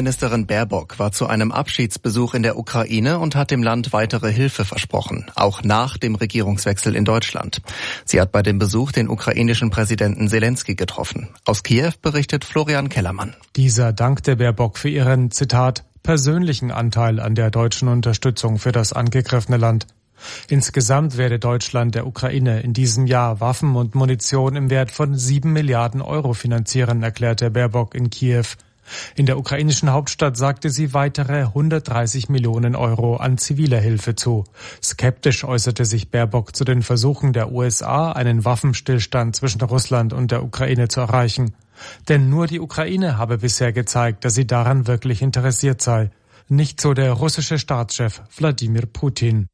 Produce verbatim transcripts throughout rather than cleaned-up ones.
Außenministerin Baerbock war zu einem Abschiedsbesuch in der Ukraine und hat dem Land weitere Hilfe versprochen, auch nach dem Regierungswechsel in Deutschland. Sie hat bei dem Besuch den ukrainischen Präsidenten Selenskyj getroffen. Aus Kiew berichtet Florian Kellermann. Dieser dankte Baerbock für ihren, Zitat, persönlichen Anteil an der deutschen Unterstützung für das angegriffene Land. Insgesamt werde Deutschland der Ukraine in diesem Jahr Waffen und Munition im Wert von sieben Milliarden Euro finanzieren, erklärte Baerbock in Kiew. In der ukrainischen Hauptstadt sagte sie weitere hundertdreißig Millionen Euro an ziviler Hilfe zu. Skeptisch äußerte sich Baerbock zu den Versuchen der U S A, einen Waffenstillstand zwischen Russland und der Ukraine zu erreichen. Denn nur die Ukraine habe bisher gezeigt, dass sie daran wirklich interessiert sei. Nicht so der russische Staatschef Wladimir Putin.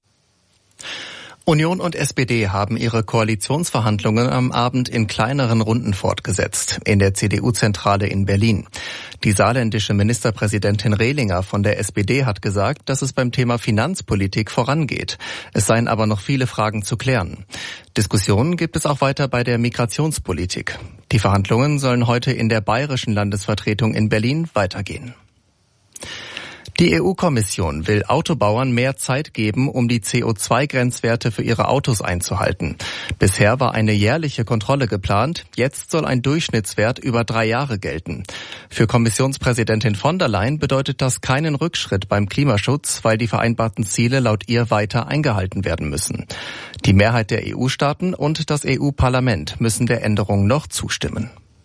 Union und S P D haben ihre Koalitionsverhandlungen am Abend in kleineren Runden fortgesetzt, in der C D U-Zentrale in Berlin. Die saarländische Ministerpräsidentin Rehlinger von der S P D hat gesagt, dass es beim Thema Finanzpolitik vorangeht. Es seien aber noch viele Fragen zu klären. Diskussionen gibt es auch weiter bei der Migrationspolitik. Die Verhandlungen sollen heute in der bayerischen Landesvertretung in Berlin weitergehen. Die E U-Kommission will Autobauern mehr Zeit geben, um die C O zwei Grenzwerte für ihre Autos einzuhalten. Bisher war eine jährliche Kontrolle geplant, jetzt soll ein Durchschnittswert über drei Jahre gelten. Für Kommissionspräsidentin von der Leyen bedeutet das keinen Rückschritt beim Klimaschutz, weil die vereinbarten Ziele laut ihr weiter eingehalten werden müssen. Die Mehrheit der E U-Staaten und das E U-Parlament müssen der Änderung noch zustimmen.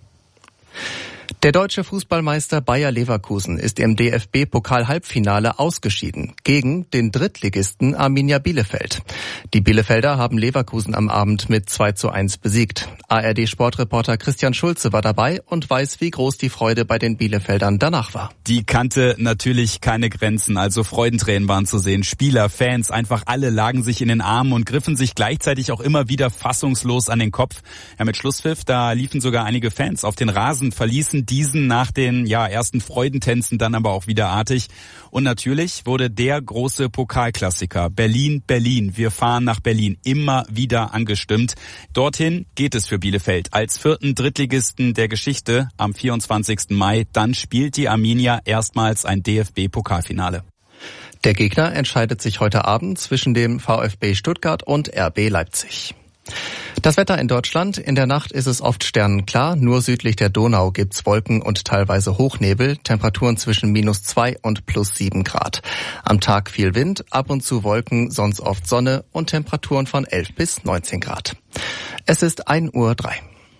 Der deutsche Fußballmeister Bayer Leverkusen ist im D F B-Pokal-Halbfinale ausgeschieden gegen den Drittligisten Arminia Bielefeld. Die Bielefelder haben Leverkusen am Abend mit zwei zu eins besiegt. A R D-Sportreporter Christian Schulze war dabei und weiß, wie groß die Freude bei den Bielefeldern danach war. Die kannte natürlich keine Grenzen, also Freudentränen waren zu sehen. Spieler, Fans, einfach alle lagen sich in den Armen und griffen sich gleichzeitig auch immer wieder fassungslos an den Kopf. Ja, mit Schlusspfiff, da liefen sogar einige Fans auf den Rasen, verließen diesen nach den ja ersten Freudentänzen dann aber auch wieder artig. Und natürlich wurde der große Pokalklassiker Berlin, Berlin, wir fahren nach Berlin immer wieder angestimmt. Dorthin geht es für Bielefeld als vierten Drittligisten der Geschichte am vierundzwanzigsten Mai. Dann spielt die Arminia erstmals ein D F B-Pokalfinale. Der Gegner entscheidet sich heute Abend zwischen dem VfB Stuttgart und R B Leipzig. Das Wetter in Deutschland. In der Nacht ist es oft sternenklar. Nur südlich der Donau gibt's Wolken und teilweise Hochnebel. Temperaturen zwischen minus zwei und plus sieben Grad. Am Tag viel Wind, ab und zu Wolken, sonst oft Sonne und Temperaturen von elf bis neunzehn Grad. Es ist ein Uhr drei.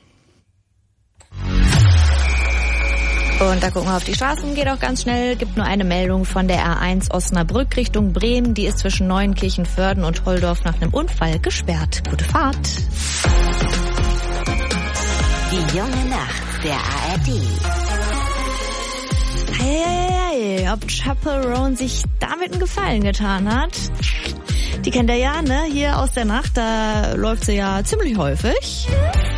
Und da gucken wir auf die Straßen, geht auch ganz schnell. Gibt nur eine Meldung von der A eins Osnabrück Richtung Bremen. Die ist zwischen Neunkirchen-Vörden und Holdorf nach einem Unfall gesperrt. Gute Fahrt. Die junge Nacht der A R D. Hey, hey, hey, ob Chaperone sich damit einen Gefallen getan hat? Die kennt ihr ja, ne? Hier aus der Nacht, da läuft sie ja ziemlich häufig.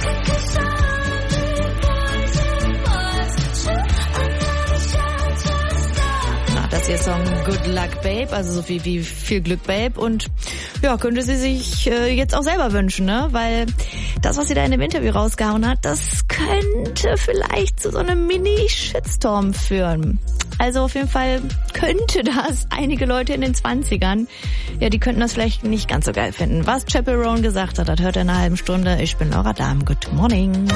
Das ist ihr Song Good Luck Babe, also so viel wie viel Glück Babe, und ja, könnte sie sich äh, jetzt auch selber wünschen, ne? Weil das, was sie da in dem Interview rausgehauen hat, das könnte vielleicht zu so einem Mini-Shitstorm führen. Also auf jeden Fall könnte das einige Leute in den zwanzigern, ja, die könnten das vielleicht nicht ganz so geil finden. Was Chaperone gesagt hat, das hört er in einer halben Stunde. Ich bin Laura Dahm, good morning.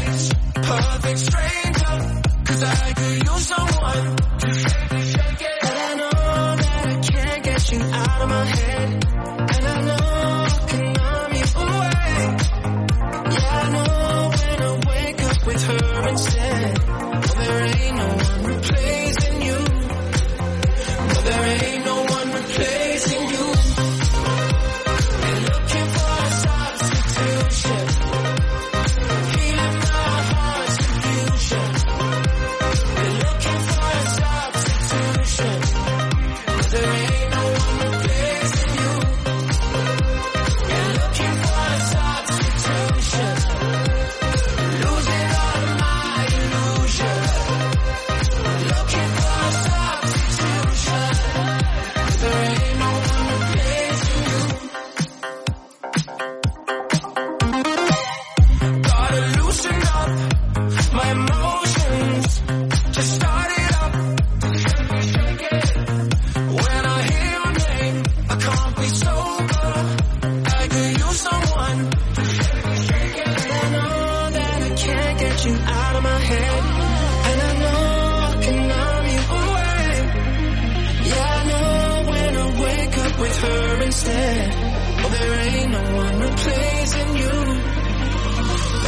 Perfect stranger, 'cause I could use someone to shake it, shake it.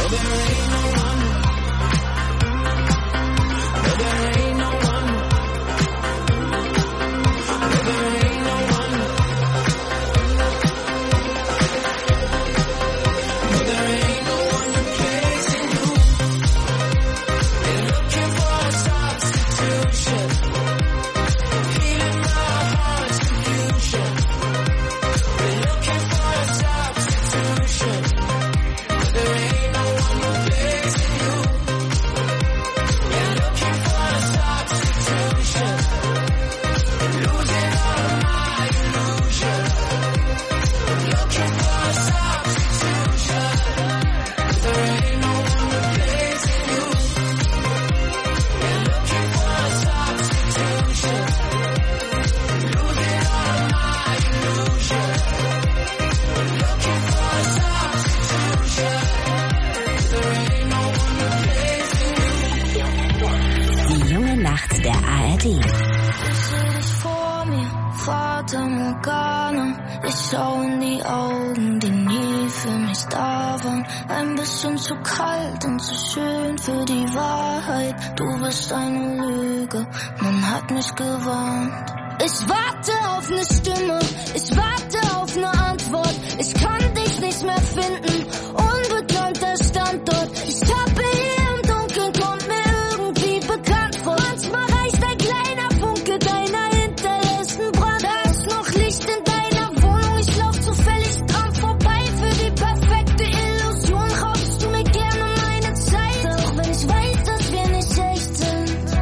Zu kalt und zu schön für die Wahrheit. Du bist eine Lüge, man hat mich gewarnt. Ich warte auf eine Stimme, ich warte auf eine Antwort. Ich kann dich nicht mehr finden, unbekannter Standort. Ich tappe hier im Dunkeln, kommt mir irgendwie bekannt vor. Manchmal reicht ein kleiner Funke deiner hinterlässten Brand. Da ist noch Licht in deiner Wohnung, ich lauf zufällig dran vorbei. Für die perfekte Illusion raubst du mir gerne meine Zeit. Auch wenn ich weiß, dass wir nicht echt sind.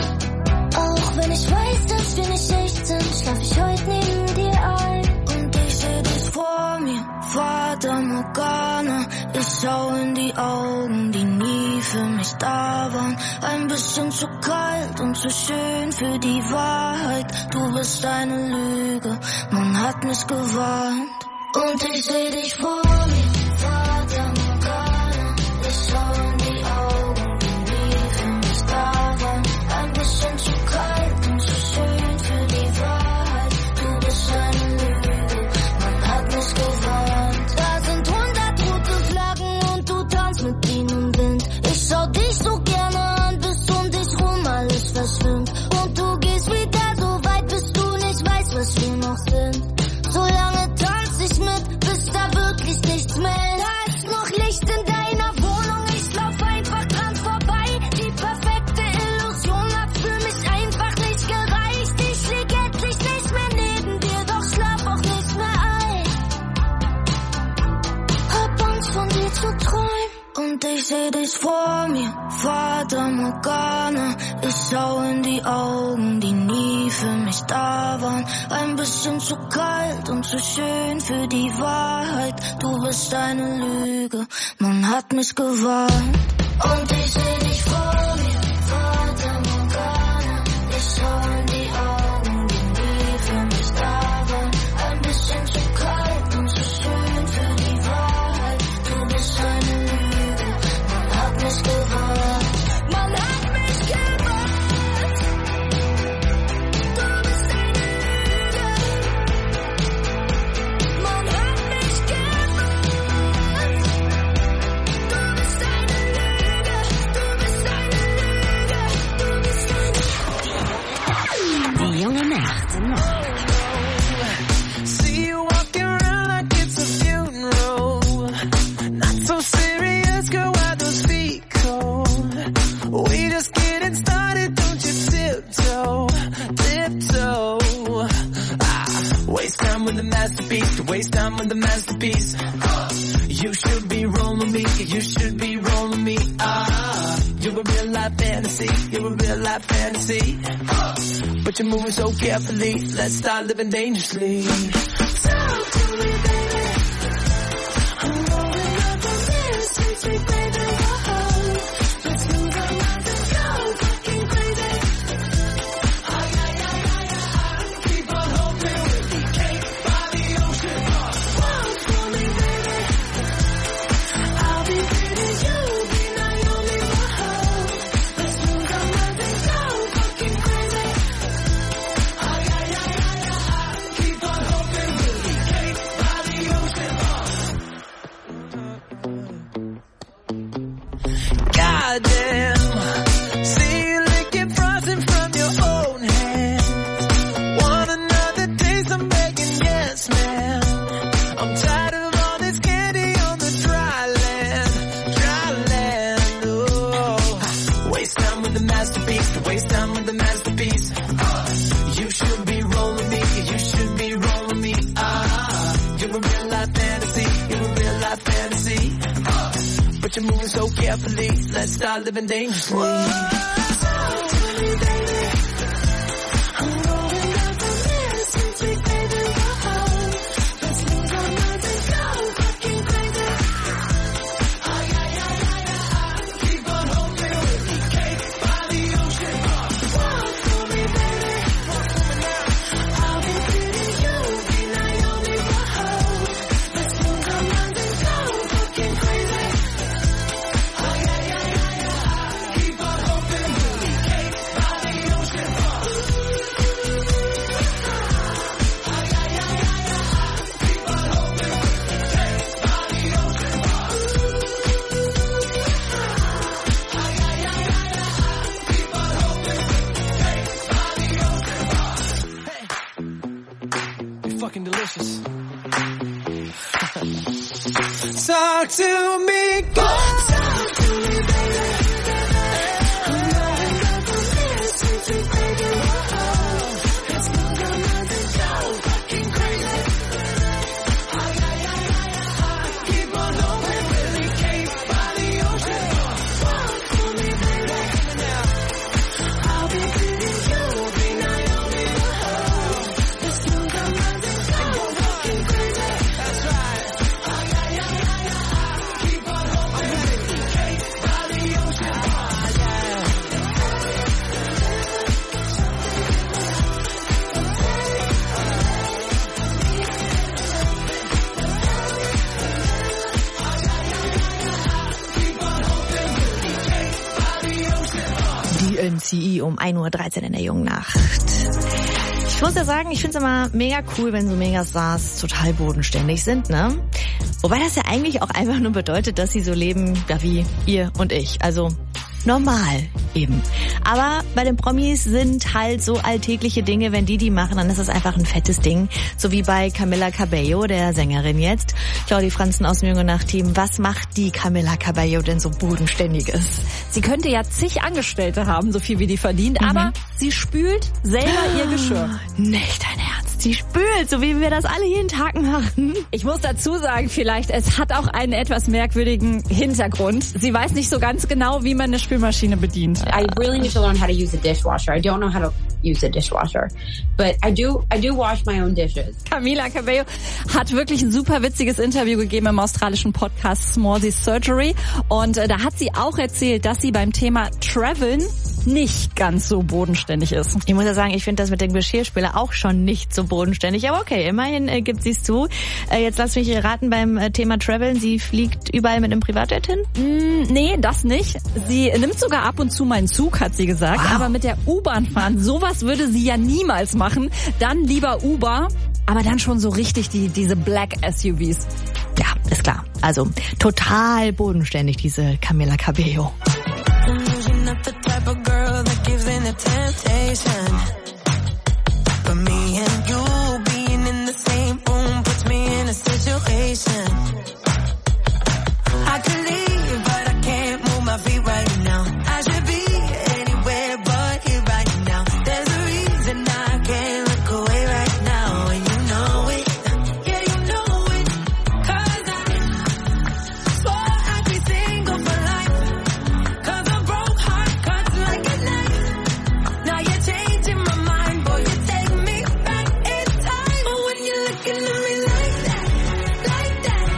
Auch wenn ich weiß, dass wir nicht echt sind, schlaf ich heute neben dir ein. Und ich seh dich vor mir, Fata Morgana. Ich schau in die Augen, die nie für mich da waren. Ein bisschen zu kalt und zu schön für die Wahrheit. Du bist eine Lüge, man hat mich gewarnt. Und ich seh dich vor mir, Fata Morgana. Ich schau in die Augen, die nie für mich da waren. Ein bisschen zu kalt und zu schön für die Wahrheit. Du bist eine Lüge, man hat mich gewarnt. Da sind hundert rote Flaggen und du tanzt mit ihnen im Wind. Ich schau dich so gerne an, bis um dich rum alles verschwimmt. Und du gehst wieder so weit, bis du nicht weißt, was wir noch sind. So lange tanz ich mit, bis da wirklich nichts mehr ist. Da ist noch Licht in deiner Wohnung, ich lauf einfach dran vorbei. Die perfekte Illusion hat für mich einfach nicht gereicht. Ich lieg endlich nicht mehr neben dir, doch schlaf auch nicht mehr ein. Hab Angst von dir zu träumen. Und ich seh dich vor mir, Fata Morgana. Ich schau in die Augen, die nie für mich da waren. Ein bisschen zu kalt und zu schön für die Wahrheit. Du bist eine Lüge, man hat mich gewarnt. Und ich seh dich vor mir, Fata Morgana. Ich schau in die Augen, die nie für mich da waren. Ein bisschen zu kalt und zu schön für die Wahrheit. Du bist eine Lüge, man hat mich gewarnt. Man hat mich gewarnt. Du bist eine Lüge. Man hat mich gewarnt. Du bist eine Lüge. Du bist eine Lüge. Du bist eine Lüge. Die junge Nacht. See you walking around like it's a funeral. Not so serious, girl, why those feet cold? We just getting started, don't you tiptoe, tiptoe. Ah, waste time with the masterpiece, waste time with the masterpiece. You should be rolling me, you should be rolling me. Ah, you're a real life fantasy, you're a real life fantasy. But you're moving so carefully, let's start living dangerously. Talk to me, baby. I'm rolling up on this, sweet, sweet baby. Whoa. Let's move our minds and go fucking crazy. Ay, ay, ay, ay, ay. Keep on hoping we'll be caked by the ocean. Walk for me, baby. I'll be pretty, you'll be Naomi. Whoa. Let's move our minds and go fucking crazy. Ay, ay, ay, ay, ay. Keep on hoping we'll be caked by goddamn. See you licking frosting from your own hand. Want another taste? I'm begging, yes, ma'am. I'm tired of all this candy on the dry land, dry land. Oh, waste time with the masterpiece, waste time with the masterpiece. Uh, you should be rolling me, you should be rolling me. Ah, you're a real life fantasy, you're a real life fantasy. Uh, but you're moving so carefully, let's start living dangerously. Whoa. Talk to me, baby. I'm rolling up the list, sweet baby. Whoa. Let's lose our minds and go fucking crazy. Oh yeah, yeah, yeah, yeah. Keep on hoping with me, cake by the ocean. Walk for me, baby. I'll be pretty, you'll be Naomi. Whoa. Let's lose our minds and go fucking crazy. Oh yeah, yeah, yeah, yeah. Keep on hoping with me, cake by the ocean. Oh yeah, yeah, yeah, yeah. Keep on hoping with me, cake by the ocean. Oh yeah, yeah, yeah, yeah. Keep on hoping with me, cake by the ocean. Hey, you're fucking delicious. Talk to me, girl. Talk to me, baby. I'm rolling up the list, sweet, sweet baby. Whoa. Let's move our minds and go fucking crazy. Oh yeah, yeah, yeah, yeah. Keep on hoping with me, cake by the ocean. Walk for me, baby. I'll be pretty, you'll be Naomi. Whoa. Let's lose our minds and go fucking crazy. That's right. Oh yeah, yeah, yeah, yeah. Keep on hoping with me, cake by the ocean. Oh yeah. Die N C I um ein Uhr dreizehn in der jungen Nacht. Ich muss ja sagen, ich finde es immer mega cool, wenn so Megastars total bodenständig sind, ne? Wobei das ja eigentlich auch einfach nur bedeutet, dass sie so leben, ja, wie ihr und ich. Also normal eben. Aber bei den Promis sind halt so alltägliche Dinge, wenn die die machen, dann ist das einfach ein fettes Ding. So wie bei Camila Cabello, der Sängerin jetzt. Claudi Franzen aus dem Junge Nacht-Team. Was macht die Camila Cabello denn so bodenständiges? Sie könnte ja zig Angestellte haben, so viel wie die verdient, Mhm. aber sie spült selber ihr Geschirr. Nicht dein Ernst. Sie spült, so wie wir das alle jeden Tag machen. Ich muss dazu sagen, vielleicht, es hat auch einen etwas merkwürdigen Hintergrund. Sie weiß nicht so ganz genau, wie man eine Spülmaschine bedient. I really need to learn how to use a dishwasher. I don't know how to use a dishwasher, but I do I do wash my own dishes. Camila Cabello hat wirklich ein super witziges Interview gegeben im australischen Podcast Smallzy Surgery und äh, da hat sie auch erzählt, dass sie beim Thema Traveln nicht ganz so bodenständig ist. Ich muss ja sagen, ich finde das mit dem Geschirrspüler auch schon nicht so bodenständig. Aber okay, immerhin äh, gibt sie es zu. Äh, jetzt lass mich raten beim äh, Thema Traveln. Sie fliegt überall mit einem Privatjet hin? Mm, nee, das nicht. Sie nimmt sogar ab und zu mal einen Zug, hat sie gesagt. Wow. Aber mit der U-Bahn fahren, sowas würde sie ja niemals machen. Dann lieber Uber, aber dann schon so richtig die diese Black S U Vs. Ja, ist klar. Also total bodenständig, diese Camila Cabello. You're not the type of girl that gives in to temptation. But me and you being in the same room puts me in a situation. I could leave, but I can't move my feet right now. I should be anywhere but here right now. There's a reason I can't look away right now, and you know it. Yeah, you know it. 'Cause I swore I'd be single for life. 'Cause a broke heart cuts like a knife. Now you're changing my mind, boy, you take me back in time. But when you're looking at me like that, like that,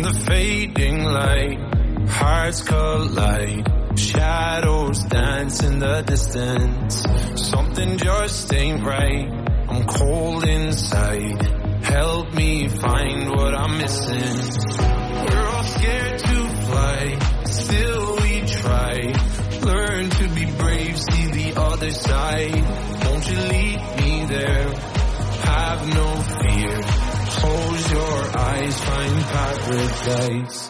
the fading light, hearts collide, shadows dance in the distance. Something just ain't right, I'm cold inside. Help me find what I'm missing. We're all scared to fly, still we try. Learn to be brave, see the other side. Won't you lead me there? Have no fear. Close your eyes, find paradise.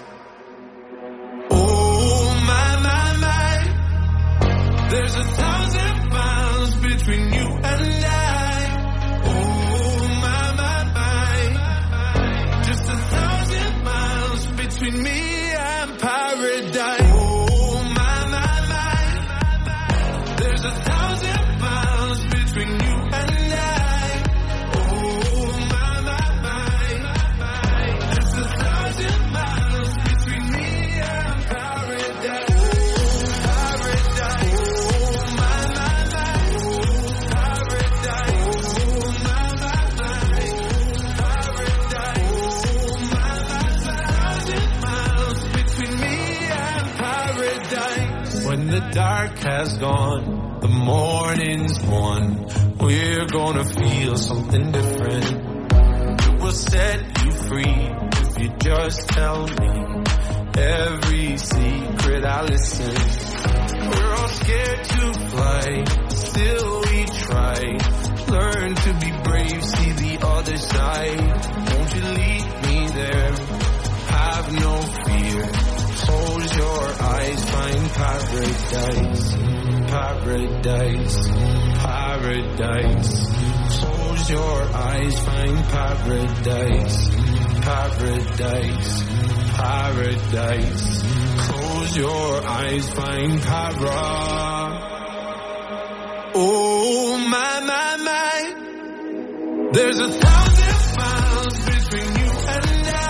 Oh my, my, my. There's a thousand miles between you and I. Oh my, my, my. Just a thousand miles between me and paradise. Oh my, my, my. There's a thousand miles between you and I. When the dark has gone, the morning's won, we're gonna feel something different. It will set you free if you just tell me every secret I listen. We're all scared to fly, still we try. Learn to be brave, see the other side. Won't you lead me there? Have no fear. Close your eyes, find paradise, paradise, paradise. Close your eyes, find paradise, paradise, paradise. Close your eyes, find paradise. Oh my, my, my. There's a thousand miles between you and I.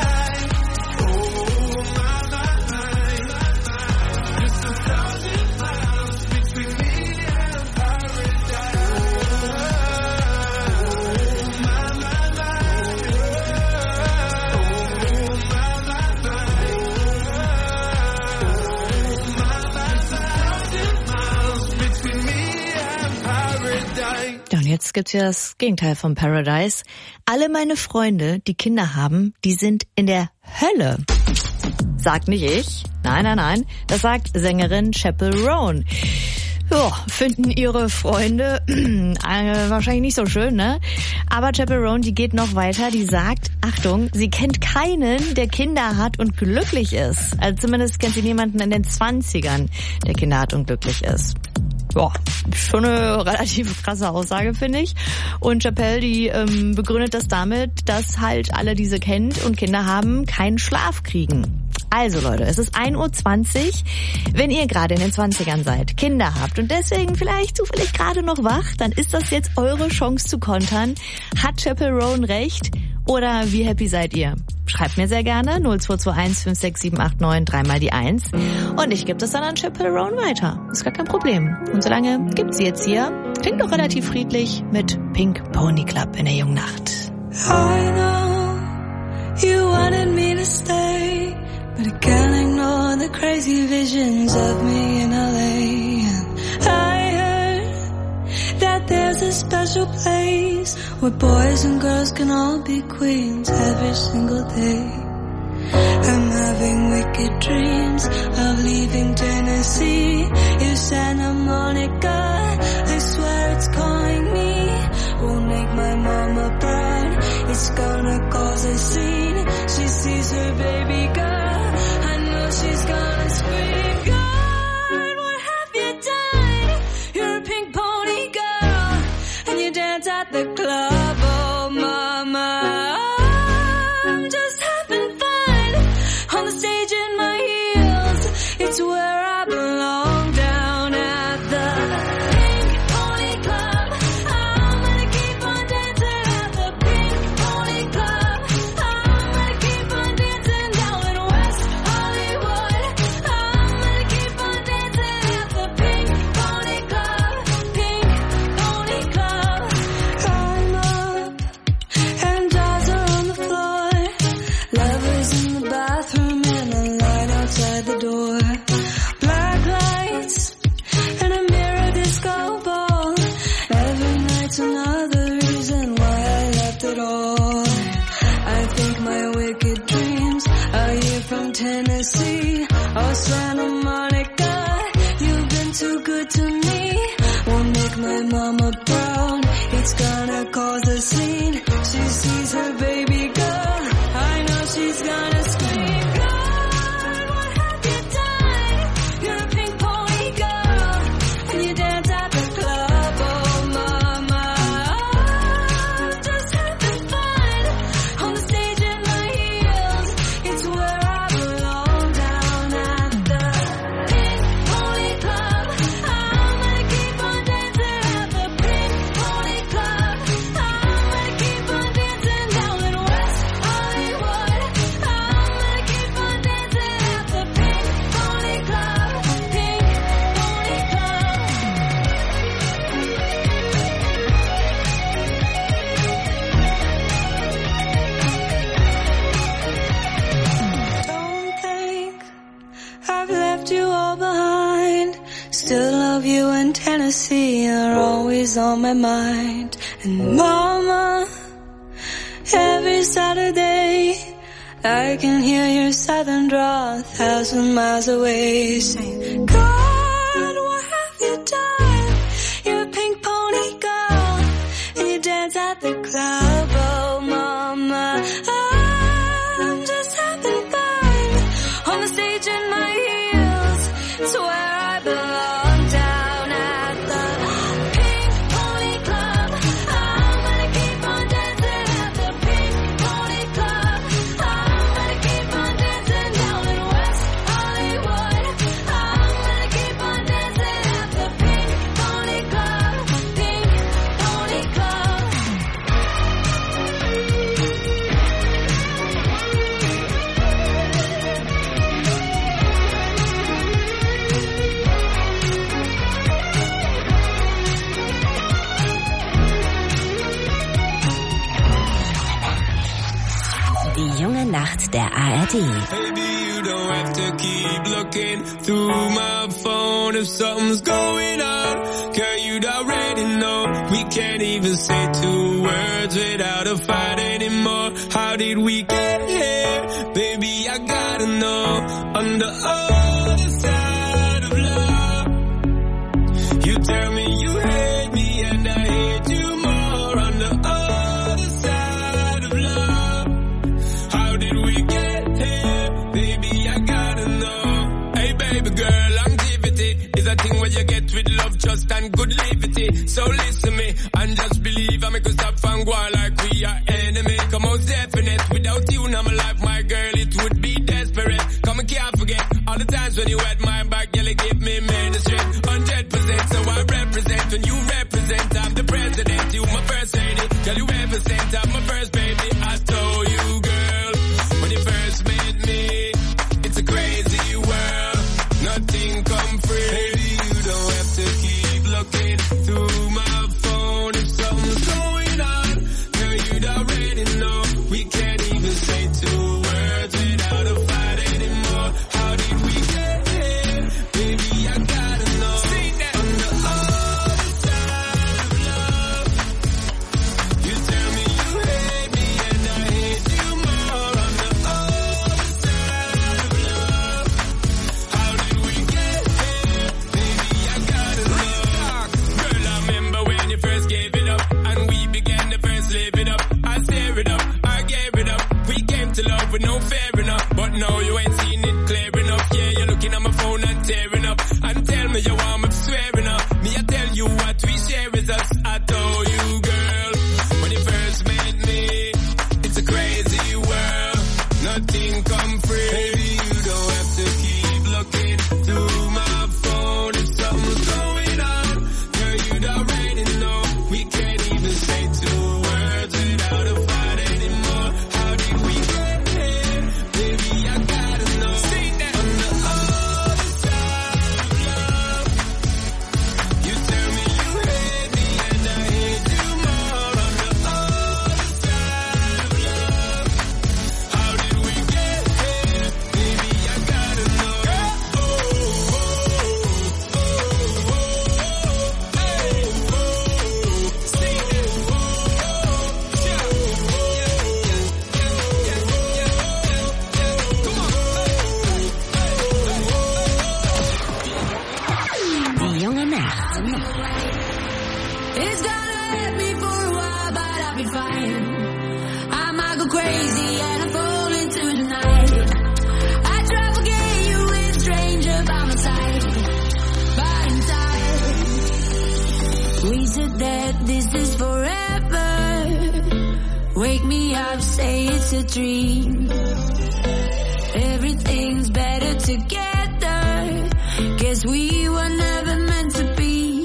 Ja, und jetzt gibt's ja das Gegenteil von Paradise. Alle meine Freunde, die Kinder haben, die sind in der Hölle. Sagt nicht ich. Nein, nein, nein. Das sagt Sängerin Chappell Roan. Ja, finden ihre Freunde äh, wahrscheinlich nicht so schön, ne? Aber Chappell Roan, die geht noch weiter, die sagt, Achtung, sie kennt keinen, der Kinder hat und glücklich ist. Also zumindest kennt sie niemanden in den Zwanzigern, der Kinder hat und glücklich ist. Ja, schon eine relativ krasse Aussage, finde ich. Und Chappell, die ähm, begründet das damit, dass halt alle, die sie kennt und Kinder haben, keinen Schlaf kriegen. Also Leute, es ist ein Uhr zwanzig. Wenn ihr gerade in den Zwanzigern seid, Kinder habt und deswegen vielleicht zufällig gerade noch wach, dann ist das jetzt eure Chance zu kontern. Hat Chappell Roan recht? Oder wie happy seid ihr? Schreibt mir sehr gerne null zwei zwei eins fünf sechs sieben acht neun dreimal die eins und ich gebe das dann an Chappell Roan weiter. Ist gar kein Problem. Und solange gibt sie jetzt hier, klingt doch relativ friedlich mit Pink Pony Club in der jungen Nacht. I know you wanted me to stay, but I can't ignore the crazy visions of me in L A. And I heard that there's a special place where boys and girls can all be queens every single day. I'm having wicked dreams of leaving Tennessee. You Santa Monica, I swear it's calling me. Won't make my mama proud, it's gonna cause a scene. She sees her baby girl, I know she's gonna scream. God, what have you done? You're a pink pony girl, and you dance at the club, oh mama. I'm just having fun on the stage in my heels. It's where I belong, down at the Pink Pony Club. I'm gonna keep on dancing at the Pink Pony Club. I'm gonna keep on dancing down and Tennessee or Santa Monica. You've been too good to me. Won't make my mama proud. It's gonna cause a scene. She sees her baby girl. I know she's gonna scream. God, what have you done? You're a pink pony girl, and you dance at the club. Oh, mama, I'm just having fun on the stage in my heels. It's where I belong, down at the Pink Pony Club. I'm gonna keep on dancing at the Pink Pony Club. I'm gonna keep on dancing down in West Hollywood. I'm gonna keep on dancing at the Pink Pony Club. Pink Pony Club. Don't think I've left you all behind. Still love you in Tennessee. You're always on my mind. And mama, every Saturday I can hear your southern drawl a thousand miles away, saying, God, what have you done? You're a pink pony girl, and you dance at the club. Oh, mama, I'm just having fun on the stage in my heels. It's where I belong, down at the Pink Pony Club. I'm gonna keep on dancing at the Pink Pony Club. I'm gonna keep on dancing down in West Hollywood. I'm gonna keep on dancing at the Pink Pony Club. Pink Pony Club. Die junge Nacht der A R D. Baby, you don't have to keep looking through my phone if something's going on. Girl, you'd already know. We can't even say two words without a fight anymore. How did we get here? Baby, I gotta know. On the other side of love, you tell me you hate me and I hate you more. On the other side of love, how did we get here? Baby, I gotta know. Hey, baby girl, longevity is a thing where you get with love, trust and good liberty. So listen me and just believe I make us stop and go on like we are enemy. Come on, definite. Without you, now my life, my girl, it would be desperate. Come and can't forget all the times when you had my back, girl, you give me ministry. Hundred percent, so I represent when you represent. I'm the president, you my first lady. Girl, you ever sent, I'm my first baby. I told you, girl, when you first met me, it's a crazy world. Nothing come free. Baby, you don't have to keep looking through my phone if something's going on. Girl, you'd already know. We can't even say two words without a fight anymore. How did we get here? Baby, I gotta know. On the other side of love, you tell me you hate me and I hate you more. On the other side of love, how did we get here? Baby, I gotta know. Girl, I remember when you first gave it up and we began to first live it up. I tear it up, I gave it up. We came to love with no fair enough, but no, you ain't seen it clear enough. Yeah, you're looking at my phone and tearing up. And tell me you want me swearing up. Me, I tell you what we share is us. I told you, girl, when you first met me, it's a crazy world. Nothing come free. Baby, you don't have to keep looking through my phone if something's going on. Girl, you'd already know. We can't even say two words without a fight anymore. How did we get here? Baby, I gotta know. On the other side of love, you tell me you hate me and I hate you more. On the other side of love, how did we get here? Baby, I gotta know. Oh, this is forever. Wake me up, say it's a dream. Everything's better together. Guess we were never meant to be.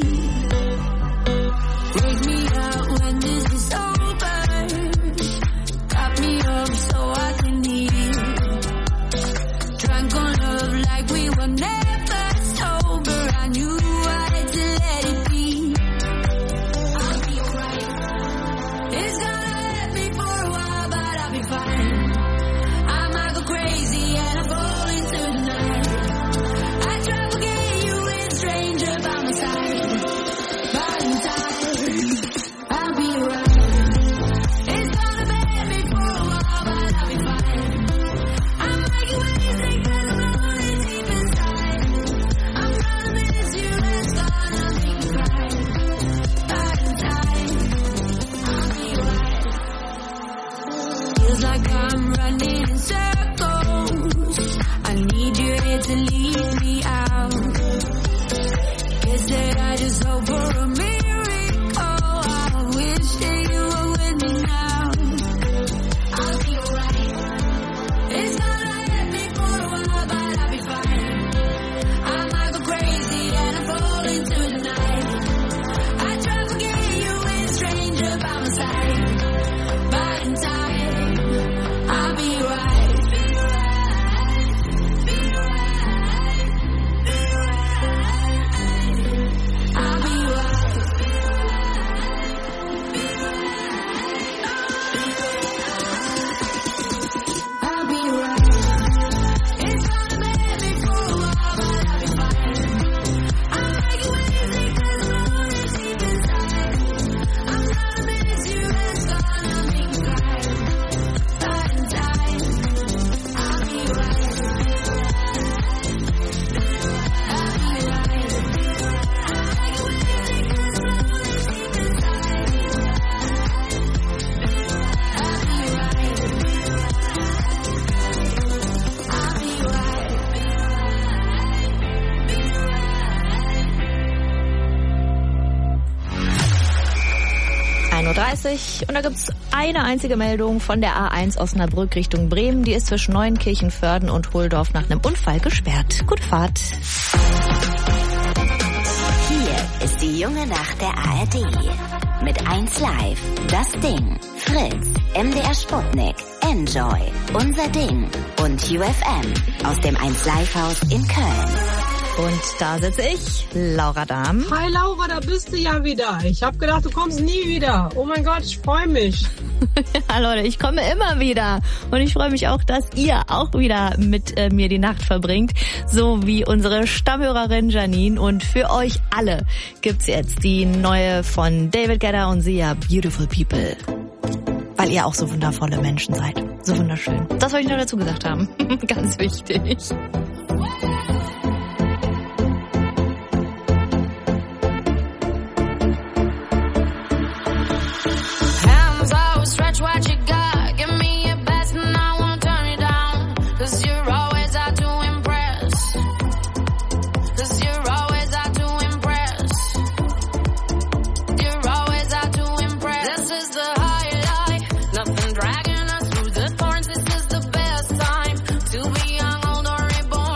Wake me up when this is over. Got me up so I can heal. Drunk on love like we were never sober. I knew I had to let it be. I'll be alright. It's gonna hurt me for a while, but I'll be fine. I might go crazy and I fall into the night. I try to forget you with a stranger by my side. But inside, I'll be alright. It's gonna hurt me for a while, but I'll be fine. I might get wasted 'cause I'm lonely deep inside. I'm gonna miss you, it's gonna make me cry. But inside, I'll be alright. Feels like I'm running in circles. I need you here to lead me out. Guess that I just hope for a miracle. I wish that you were with me now. I'll be alright. It's gonna hurt me for a while, but I'll be fine. I might go crazy and I fall into the night. I try to forget you with a stranger by my side. But in time, I'll be right. Be right. Be right. Be right. I'll be right. Be right. I'll be right. It's gonna hurt me for a while, but I'll be fine. I might get wasted 'cause I'm lonely deep inside. I'm gonna miss you, it's gonna make me cry. But in time, I'll be right. I'll be right. I might get wasted 'cause I'm lonely deep inside. I'll be right. I'll be right. ein Uhr dreißig und da gibt's eine einzige Meldung von der A eins Osnabrück Richtung Bremen. Die ist zwischen Neuenkirchen-Vörden und Hohldorf nach einem Unfall gesperrt. Gute Fahrt. Hier ist die junge Nacht der A R D. Mit eins Live, Das Ding, Fritz, M D R Sputnik, Enjoy, Unser Ding und U F M aus dem eins Live Haus in Köln. Und da sitze ich, Laura Dahm. Hi Laura, da bist du ja wieder. Ich habe gedacht, du kommst nie wieder. Oh mein Gott, ich freue mich. Ja, Leute, ich komme immer wieder. Und ich freue mich auch, dass ihr auch wieder mit äh, mir die Nacht verbringt. So wie unsere Stammhörerin Janine. Und für euch alle gibt's jetzt die neue von David Guetta und Sia, Beautiful People. Weil ihr auch so wundervolle Menschen seid. So wunderschön. Das wollte ich nur dazu gesagt haben. Ganz wichtig. Stretch what you got, give me your best and I won't turn it down. Cause you're always out to impress. Cause you're always out to impress. You're always out to impress. This is the high life, nothing dragging us through the thorns. This is the best time to be young, old or reborn.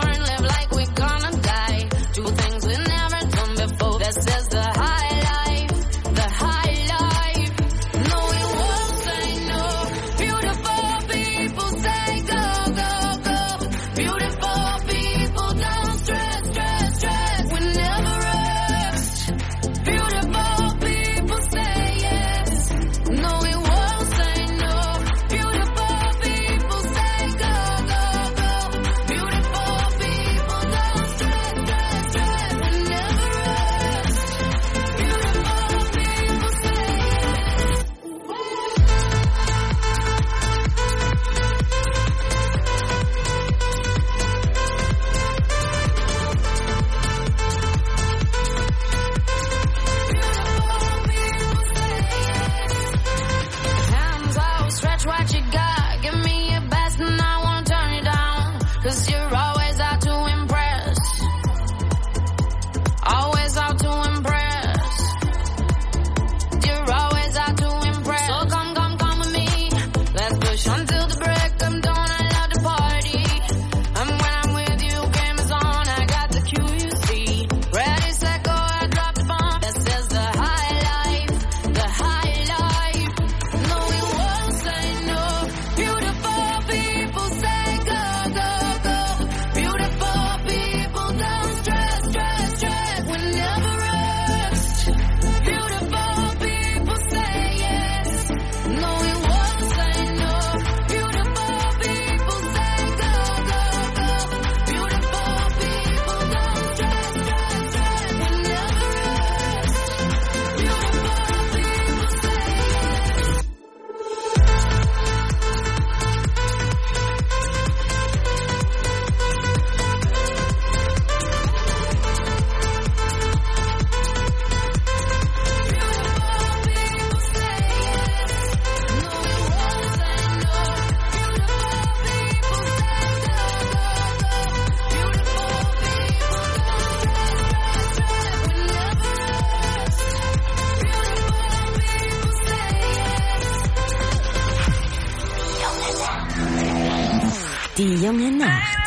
Die junge Nacht.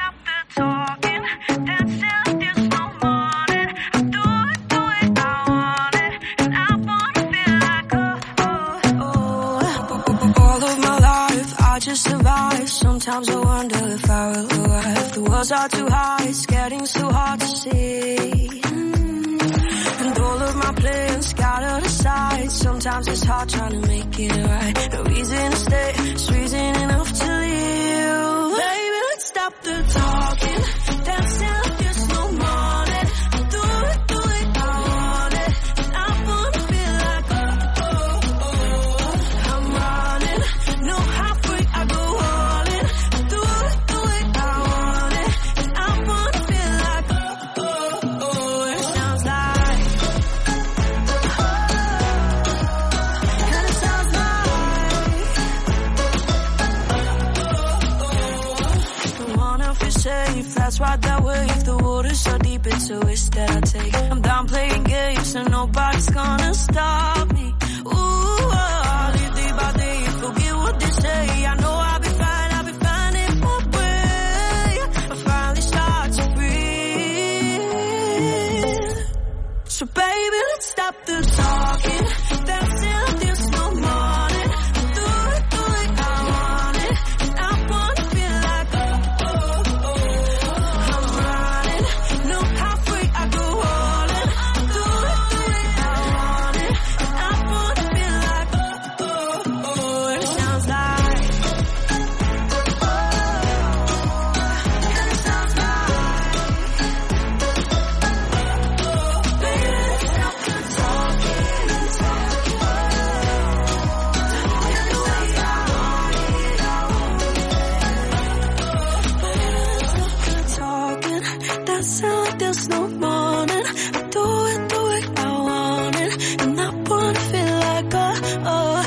Just survive. Sometimes I wonder if I will arrive. The walls are too high, it's getting so hard to see. And all of my plans scattered aside. Sometimes it's hard trying to make it right. No reason to stay, it's reason enough to leave. Baby, let's stop the talking. Dancing like there's no morning. Do it, do it, I want it. And I wanna feel like oh, oh, oh. I'm running, no halfway. I go all in, do it, do it, I want it, and I wanna feel like oh, oh, oh, and it sounds like, and it sounds like, don't wanna feel safe, that's why that wave, the water's so deep, it's a risk that I take, I'm down playing games, and nobody's gonna stop me, ooh, I'll live day by day, forget what they say, I know I'll be fine, I'll be fine in my way, I finally start to breathe, so baby, let's stop the talking, dancing like there's no morning, do it, do it, I want it, and I wanna feel like oh, oh, oh, I'm running, no halfway, I go all in, do it, do it, I want it, and I wanna feel like oh, oh, oh, and it sounds like, and it sounds like, baby, let's stop the talking, talking, and it sounds like, talking, that sound, there's no morning, do it, do it, I want it, and I wanna feel like oh, oh,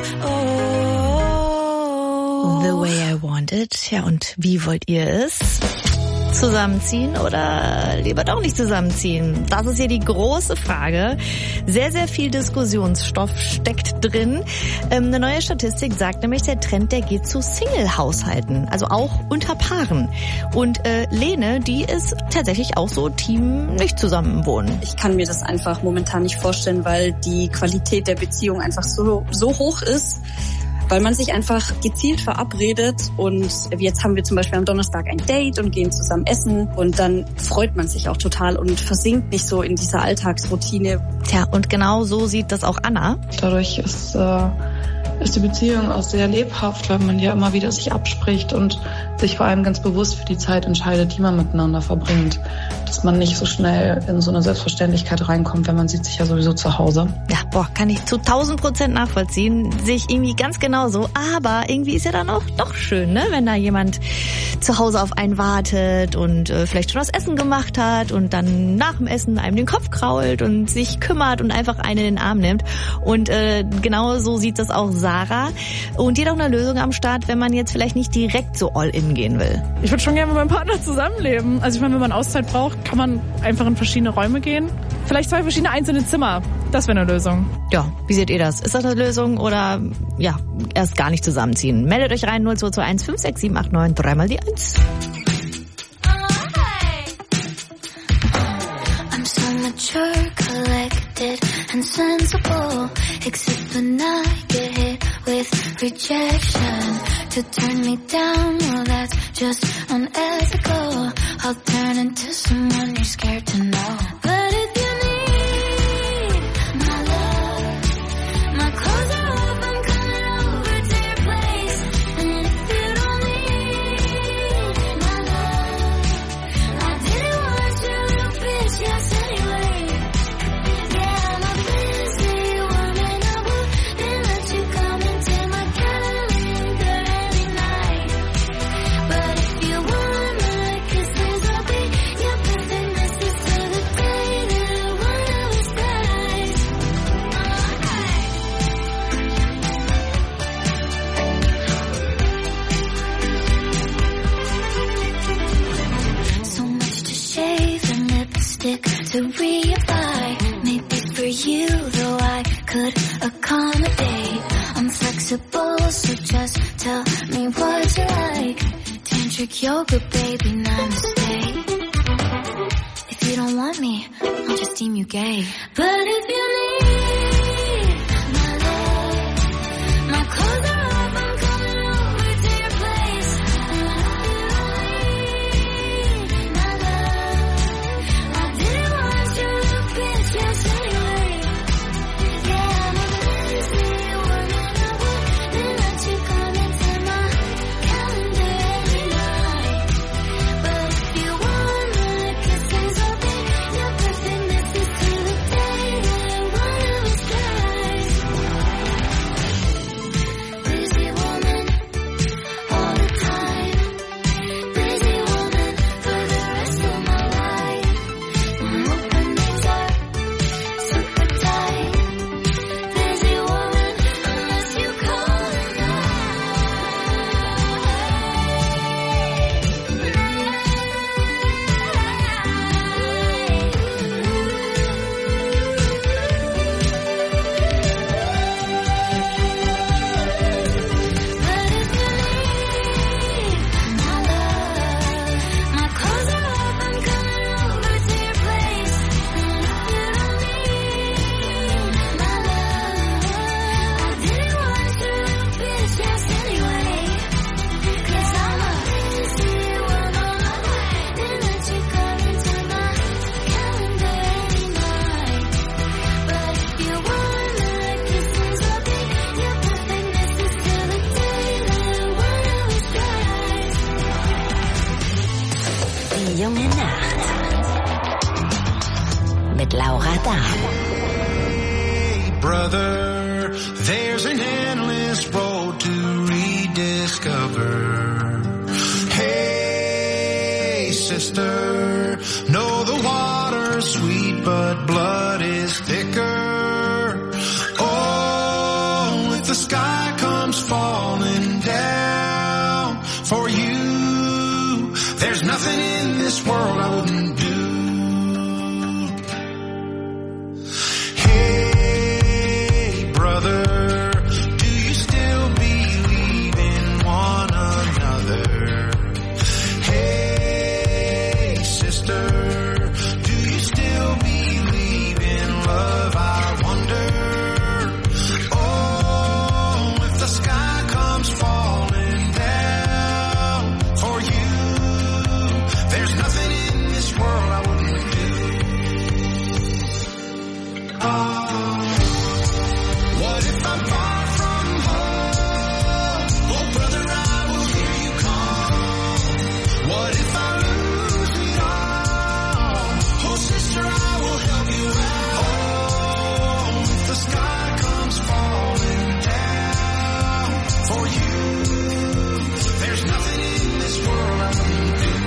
oh. The way I want it. Ja, und wie wollt ihr es? Zusammenziehen oder lieber doch nicht zusammenziehen? Das ist hier die große Frage. Sehr, sehr viel Diskussionsstoff steckt drin. Ähm, eine neue Statistik sagt nämlich, der Trend, der geht zu Single-Haushalten, also auch unter Paaren. Und äh, Lene, die ist tatsächlich auch so Team nicht zusammenwohnen. Ich kann mir das einfach momentan nicht vorstellen, weil die Qualität der Beziehung einfach so, so hoch ist, weil man sich einfach gezielt verabredet und jetzt haben wir zum Beispiel am Donnerstag ein Date und gehen zusammen essen und dann freut man sich auch total und versinkt nicht so in dieser Alltagsroutine. Tja, und genau so sieht das auch Anna. Dadurch ist, äh, ist die Beziehung auch sehr lebhaft, weil man ja immer wieder sich abspricht und sich vor allem ganz bewusst für die Zeit entscheidet, die man miteinander verbringt. Dass man nicht so schnell in so eine Selbstverständlichkeit reinkommt, wenn man sieht sich ja sowieso zu Hause. Ja, boah, kann ich zu tausend Prozent nachvollziehen. Sehe ich irgendwie ganz genauso. Aber irgendwie ist ja dann auch doch schön, ne, wenn da jemand zu Hause auf einen wartet und äh, vielleicht schon das Essen gemacht hat und dann nach dem Essen einem den Kopf krault und sich kümmert und einfach einen in den Arm nimmt. Und äh, genau so sieht das auch Sarah. Und die hat auch eine Lösung am Start, wenn man jetzt vielleicht nicht direkt so all in gehen will. Ich würde schon gerne mit meinem Partner zusammenleben. Also ich meine, wenn man Auszeit braucht, kann man einfach in verschiedene Räume gehen. Vielleicht zwei verschiedene einzelne Zimmer. Das wäre eine Lösung. Ja, wie seht ihr das? Ist das eine Lösung oder ja, erst gar nicht zusammenziehen? Meldet euch rein null zwei zwei eins fünf sechs sieben acht neun, dreimal die eins. I'm so mature, collected and sensible, except when I get hit with rejection. To turn me down, well that's just unethical. I'll turn into someone you're scared to know. But if you need my love, my clothes are off, I'm coming over to your place. And if you don't need my love, I didn't want your little bitch, yes anyway. Yeah, I'm a busy woman, I wouldn't let you come into my calendar every night. But if you Magic yoga, baby, namaste. If you don't want me, I'll just deem you gay. But if you need my love, my clothes are off, I'm coming over to your place. My love, I didn't want you to bitch, yes, anyway. Yeah, I'm a busy woman, I wouldn't let you come into my calendar every night. But if you want my kisses, I'll be your perfect missus till the day that one of us dies. Busy woman, all the time. Busy woman for the rest of my life. My openings are super tight. Busy woman, unless you call it my clothes are off, I'm coming over to your place. My love, I didn't want you to bitch, yes, anyway. Cause I'm a busy woman, didn't let you come into my calendar every night. But if you want my kisses, I'll be your perfect missus till the day that one of us dies. Die junge Nacht mit Laura Dahm. Hey, brother, there's an endless road to rediscover. Hey, sister, know the water's sweet, but blood is thicker. Oh, if the sky comes falling down for you, there's nothing in this world I wouldn't do. Hey, brother, do you still believe in one another? Hey, sister, do you still believe in love? I wonder. Oh, if the sky comes falling down for you, there's nothing in this world I wouldn't do. Oh, what if I'm far from home? Oh, brother, I will hear you call. What if I lose it all? Oh, sister, I will help you out. Oh, if the sky comes falling down for you, there's nothing in this world I wouldn't do.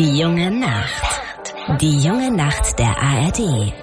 Die junge Nacht. Die junge Nacht der A R D.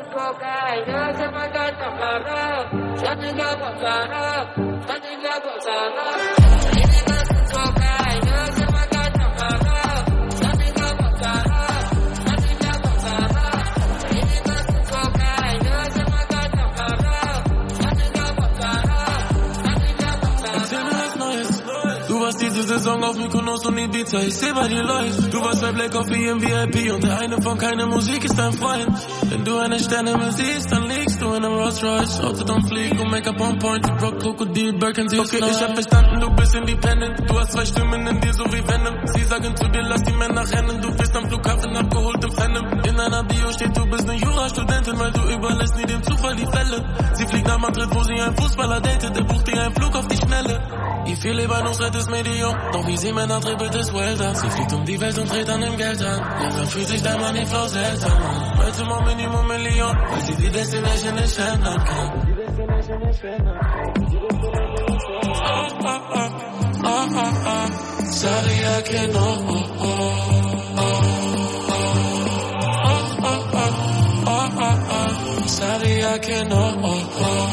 Diese Saison auf Mykonos und Ibiza, ich seh bei dir läuft. Du warst bei Black Coffee im V I P und der eine von keine Musik ist dein Freund. Wenn du eine Sterne siehst, dann liegst du in einem Rolls Royce. Auto don't fliegen und Make-up on point, Rock, Krokodil, Birkin, sie okay, ich hab verstanden, du bist independent. Du hast zwei Stimmen in dir, so wie Venom. Sie sagen zu dir, lass die Männer rennen. Du bist am Flughafen abgeholt im Phantom. In einer Bio steht, du bist eine Jurastudentin, weil du überlässt nie dem Zufall die Fälle. Sie fliegt nach Madrid, wo sie einen Fußballer datet. Der bucht dir einen Flug auf die Schnelle. Ich viele bei uns rettet Medium, doch wie sie Männer trippelt ist Welter. Sie fliegt um die Welt und dreht an dem Geld an. Irgendwann fühlt sich der Money Flow seltsam an. Heute mal Minimum Million, weil sie die Destination nicht ändern kann. Oh, oh, oh, oh, oh, oh. Saria que no, oh, oh, oh, oh, oh, oh, oh, oh. Saria que no, oh, oh.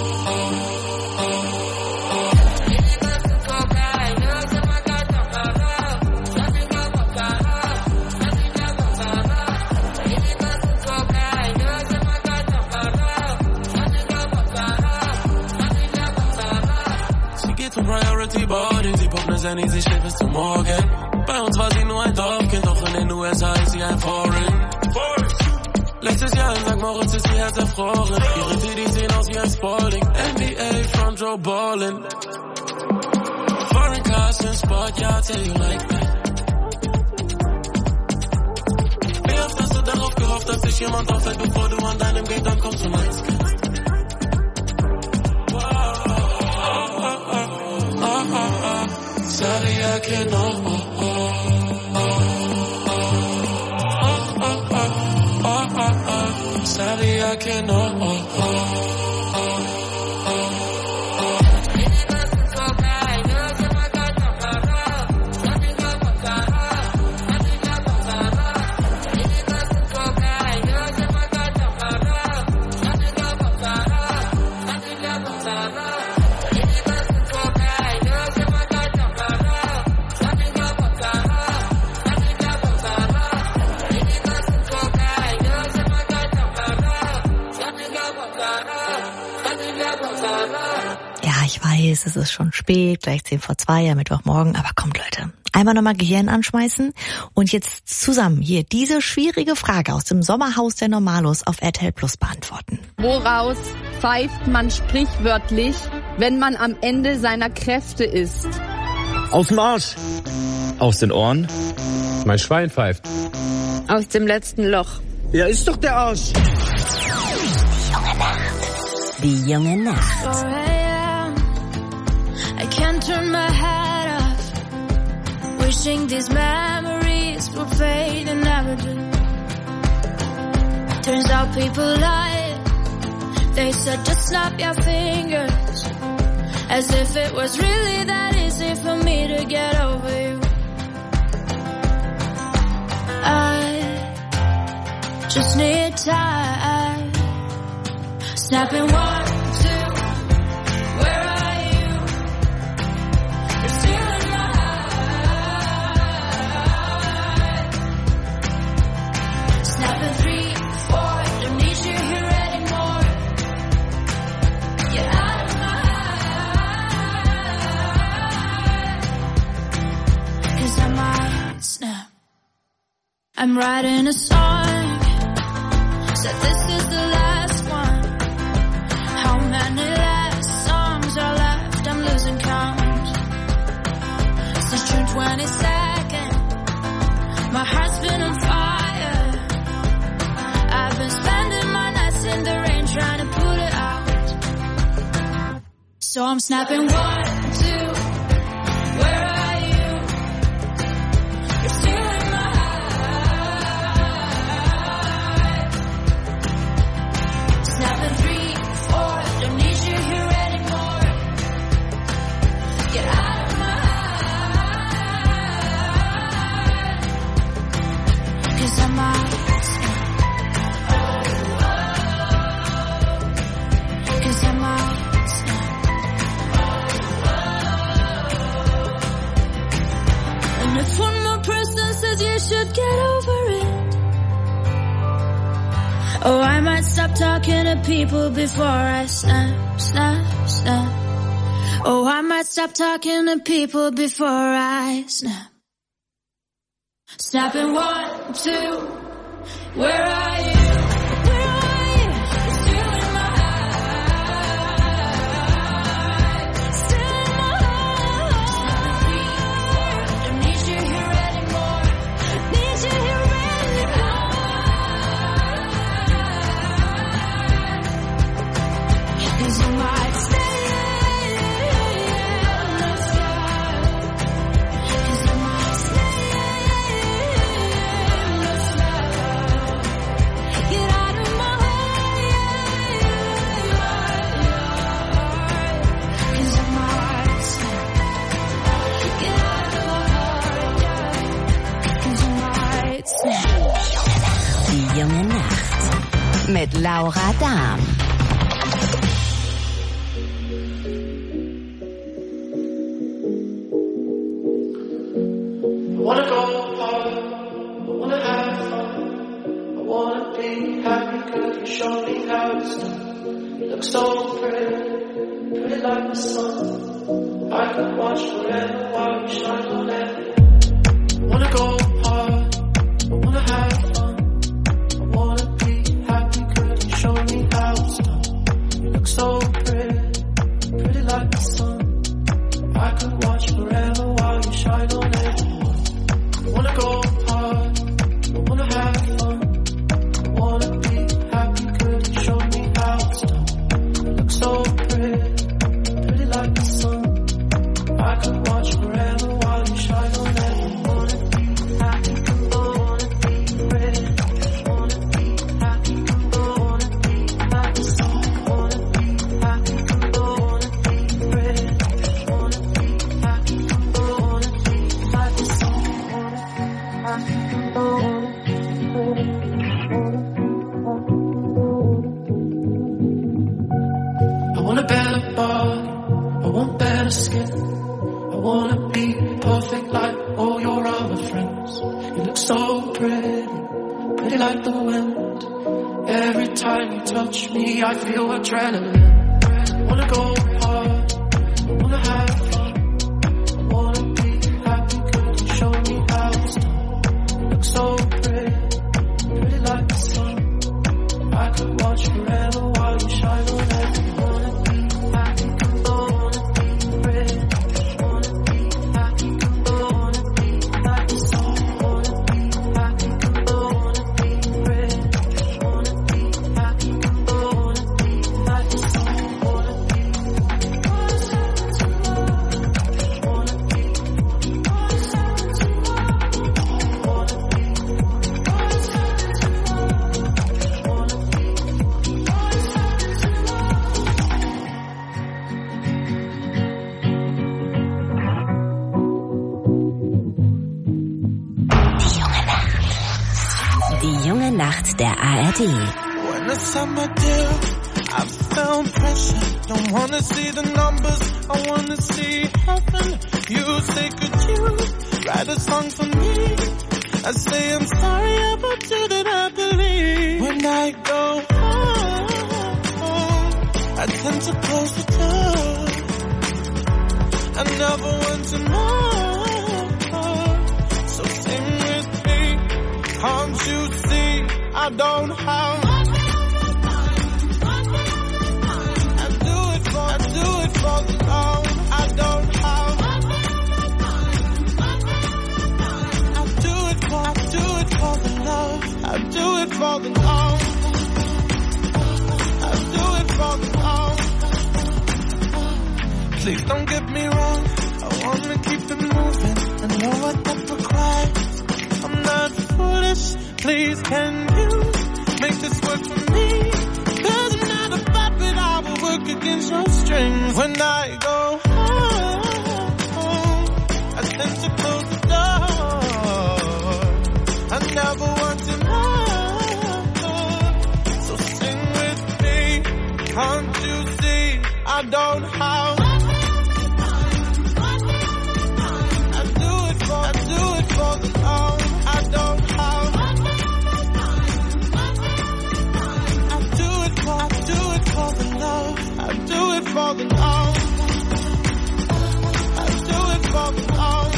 Priority Boarding, sie poppt ne Sandy, sie schläft bis zum Morgen. Bei uns war sie nur ein Dorfkind, doch in den U S A ist sie ein Foreign. Letztes Jahr in Sankt Moritz ist ihr Herz erfroren. Ihre Titties sehen aus wie ein Spalding. N B A Front Row Ballin'. Foreign cars in Sport, ja, tell you like that. Wie oft hast du darauf gehofft, dass sich jemand aufhält, bevor du an deinem Gate ankommst und eins kennst? Saria que no, oh, oh, oh, oh, oh, oh, oh, oh. Saria que no, oh, oh, oh. Es ist schon spät, gleich zehn vor zwei, ja Mittwochmorgen, aber kommt Leute, einmal nochmal Gehirn anschmeißen und jetzt zusammen hier diese schwierige Frage aus dem Sommerhaus der Normalos auf R T L Plus beantworten. Woraus pfeift man sprichwörtlich, wenn man am Ende seiner Kräfte ist? Aus dem Arsch. Aus den Ohren. Mein Schwein pfeift. Aus dem letzten Loch. Ja, ist doch der Arsch. Die junge Nacht. I can't turn my head off, wishing these memories will fade and never do. Turns out people lie, they said just snap your fingers, as if it was really that easy for me to get over you. I just need time, snapping one, two, where are I'm writing a song, said this is the last one. How many last songs are left? I'm losing count. Since June twenty-second, my heart's been on fire. I've been spending my nights in the rain trying to put it out. So I'm snapping one, two, where are you? You're still in my Snapping three, four, don't need you here anymore. Get out of my Oh, I might stop talking to people before I snap, snap, snap. Oh, I might stop talking to people before I snap. Snapping one, two, where are you? Where are you? It's you in my eyes. Still in my heart. Don't need you here anymore. Need you here anymore. Cause you might stay. Die junge Nacht mit Laura Dahm. I wanna go hard, I wanna have fun, I wanna be happy, girl, you show me how it's done. You look so pretty, pretty like the sun. I could watch forever while you shine on everyone. I wanna go hard, I wanna have fun, I wanna be happy, girl, you show me how it's done. You look so pretty, pretty like the sun. I could watch forever while you shine on everyone. I wanna go hard, I wanna have fun, I wanna be happy, could you show me how it's done? You look so pretty, pretty like the sun. I could watch forever while you shine on everyone. Wanna be happy, I wanna be pretty, wanna be happy, I wanna be like the sun. Wanna be happy, I wanna be pretty, wanna be happy, I wanna be like the sun. I want a better body, I want better skin. I wanna be perfect like all your other friends. You look so pretty, pretty like the wind. Every time you touch me, I feel adrenaline. I wanna go hard, I wanna have fun, I wanna be happy, could you show me how it's done? You look so pretty, pretty like the sun. I could watch forever while you shine on everyone. Wanna be happy, I wanna be pretty, wanna be happy, I wanna be like the sun. Wanna be happy, I wanna be pretty, wanna be happy, I wanna be like the sun. Wanna be, wanna be, Die junge Nacht der A R D. When the summer deal, I found pressure. Don't wanna see the numbers, I wanna see heaven. You say, could you write a song for me? I say, I'm sorry about you that I believe. When I go home, I tend to close the door. I never want to know. So sing with me, can't you see I don't have. I do it for, I do it for the love I don't have. I do it for, I do it for the love. I do it for the love. I do it for the love. Please don't get me wrong, I wanna keep it moving. I know what that requires. I'm not foolish, please can you make this work for me? Cause I'm not a puppet, I will work against your strings. When I go home, I tend to close the door. I never want to know. So sing with me, can't you see I don't have. I do it for, I do it for the love I don't have. for the love. I do it for the love.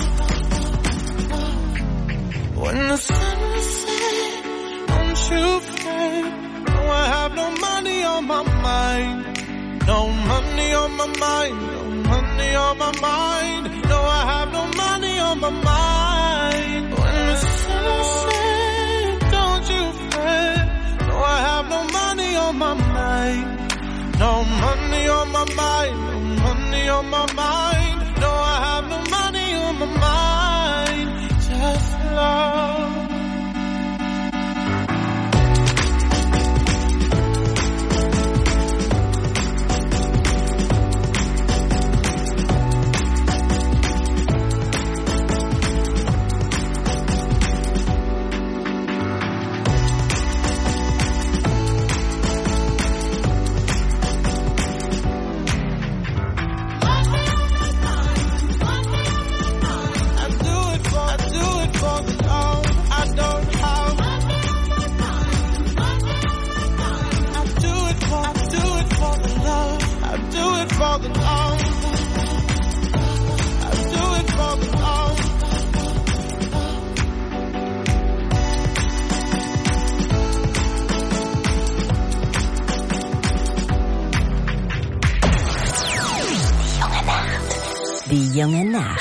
When the sun will set, don't you fret. No, I have no money on my mind. No money on my mind. No money on my mind. No, I have no money on my mind. When the sun will set, don't you fret. No, I have no money on my mind. No money on my mind. No money on my mind. No, I have no money on my mind. Just love. For the love, I do it for the love. Die junge Nacht.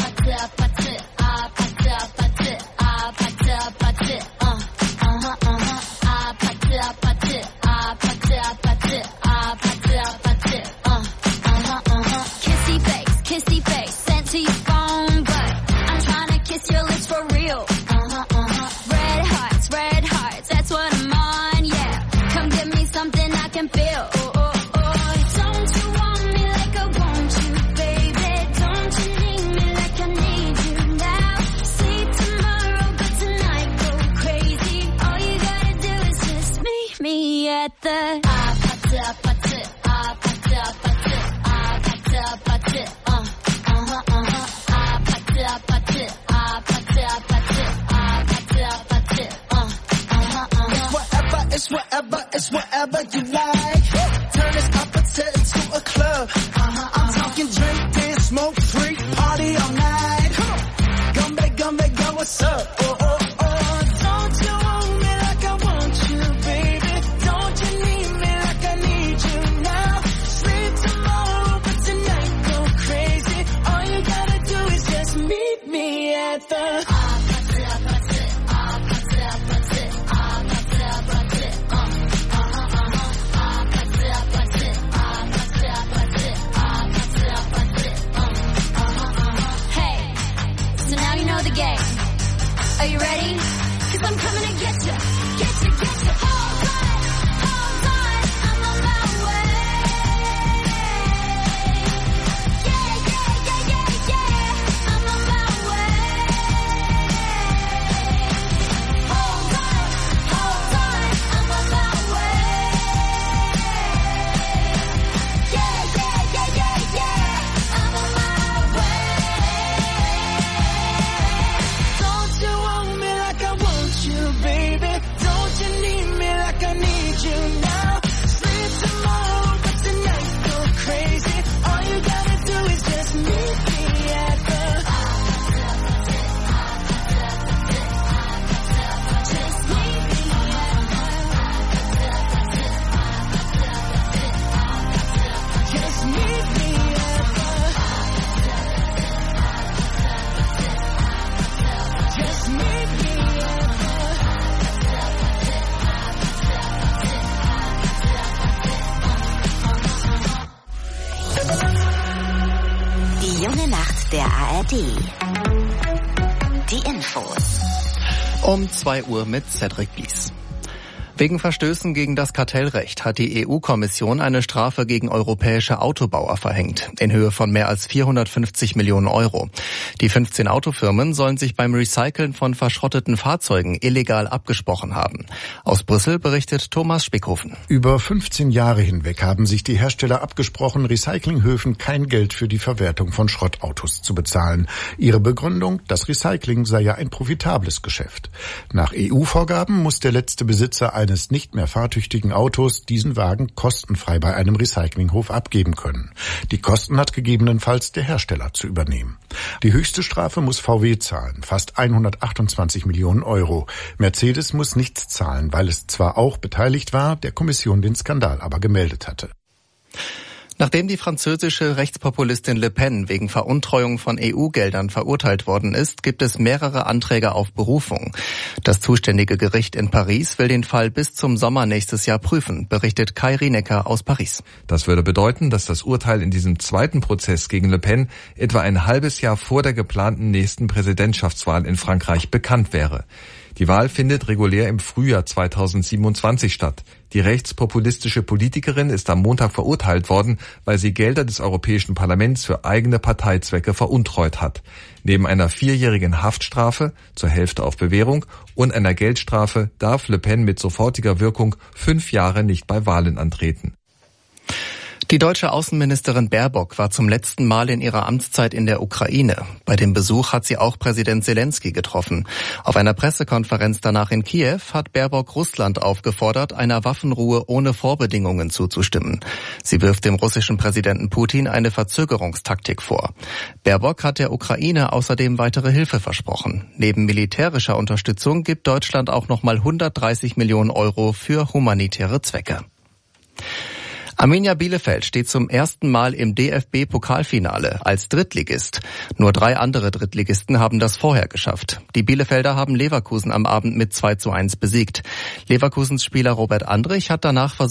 Die Infos. Um zwei Uhr mit Cedric Bies. Wegen Verstößen gegen das Kartellrecht hat die E U-Kommission eine Strafe gegen europäische Autobauer verhängt, in Höhe von mehr als vierhundertfünfzig Millionen Euro. Die fünfzehn Autofirmen sollen sich beim Recyceln von verschrotteten Fahrzeugen illegal abgesprochen haben. Aus Brüssel berichtet Thomas Spickhofen. Über fünfzehn Jahre hinweg haben sich die Hersteller abgesprochen, Recyclinghöfen kein Geld für die Verwertung von Schrottautos zu bezahlen. Ihre Begründung, das Recycling sei ja ein profitables Geschäft. Nach E U-Vorgaben muss der letzte Besitzer eines nicht mehr fahrtüchtigen Autos diesen Wagen kostenfrei bei einem Recyclinghof abgeben können. Die Kosten hat gegebenenfalls der Hersteller zu übernehmen. Die höchste Strafe muss V W zahlen, fast hundertachtundzwanzig Millionen Euro. Mercedes muss nichts zahlen, weil es zwar auch beteiligt war, der Kommission den Skandal aber gemeldet hatte. Nachdem die französische Rechtspopulistin Le Pen wegen Veruntreuung von E U-Geldern verurteilt worden ist, gibt es mehrere Anträge auf Berufung. Das zuständige Gericht in Paris will den Fall bis zum Sommer nächstes Jahr prüfen, berichtet Kai Rienecker aus Paris. Das würde bedeuten, dass das Urteil in diesem zweiten Prozess gegen Le Pen etwa ein halbes Jahr vor der geplanten nächsten Präsidentschaftswahl in Frankreich bekannt wäre. Die Wahl findet regulär im Frühjahr zweitausendsiebenundzwanzig statt. Die rechtspopulistische Politikerin ist am Montag verurteilt worden, weil sie Gelder des Europäischen Parlaments für eigene Parteizwecke veruntreut hat. Neben einer vierjährigen Haftstrafe, zur Hälfte auf Bewährung, und einer Geldstrafe darf Le Pen mit sofortiger Wirkung fünf Jahre nicht bei Wahlen antreten. Die deutsche Außenministerin Baerbock war zum letzten Mal in ihrer Amtszeit in der Ukraine. Bei dem Besuch hat sie auch Präsident Zelensky getroffen. Auf einer Pressekonferenz danach in Kiew hat Baerbock Russland aufgefordert, einer Waffenruhe ohne Vorbedingungen zuzustimmen. Sie wirft dem russischen Präsidenten Putin eine Verzögerungstaktik vor. Baerbock hat der Ukraine außerdem weitere Hilfe versprochen. Neben militärischer Unterstützung gibt Deutschland auch nochmal hundertdreißig Millionen Euro für humanitäre Zwecke. Arminia Bielefeld steht zum ersten Mal im D F B-Pokalfinale als Drittligist. Nur drei andere Drittligisten haben das vorher geschafft. Die Bielefelder haben Leverkusen am Abend mit zwei zu eins besiegt. Leverkusens Spieler Robert Andrich hat danach versucht,